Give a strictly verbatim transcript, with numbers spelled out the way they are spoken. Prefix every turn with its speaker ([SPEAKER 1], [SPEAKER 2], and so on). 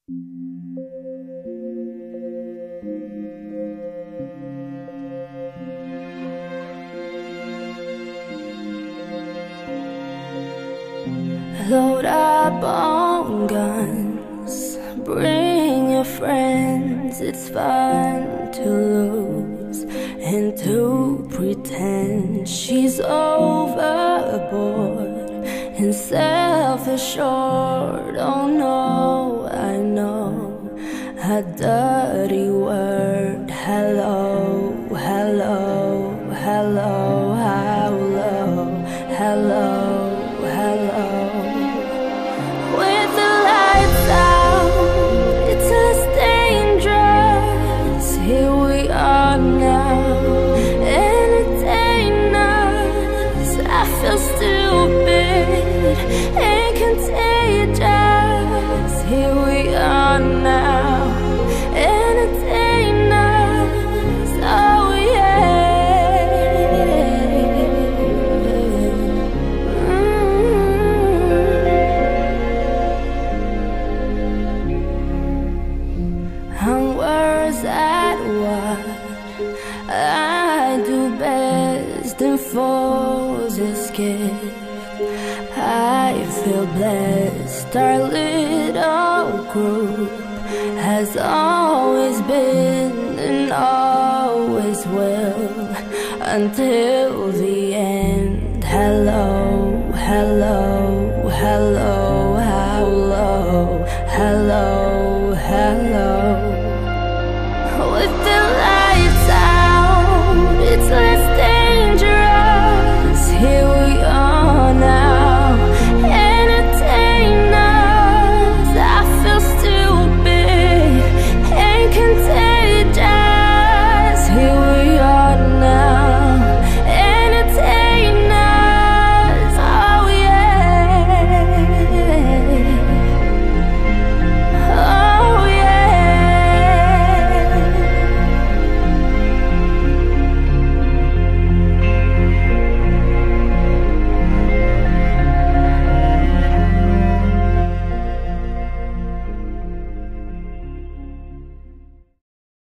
[SPEAKER 1] Load up on guns, bring your friends. It's fun to lose and to pretend she's overboard and self-assured. Oh no, I know a dirty word. Hello, hello, hello, hello, hello, hello. With the lights out, it's less dangerous. Here we are now, entertain us. I feel stupid and contagious. Here we are now, entertain us. Oh yeah. Mm. I'm worse at what I do best and falls escape. I feel blessed. Our little group has always been and always will until the end. Hello, hello, hello, hello, hello, hello.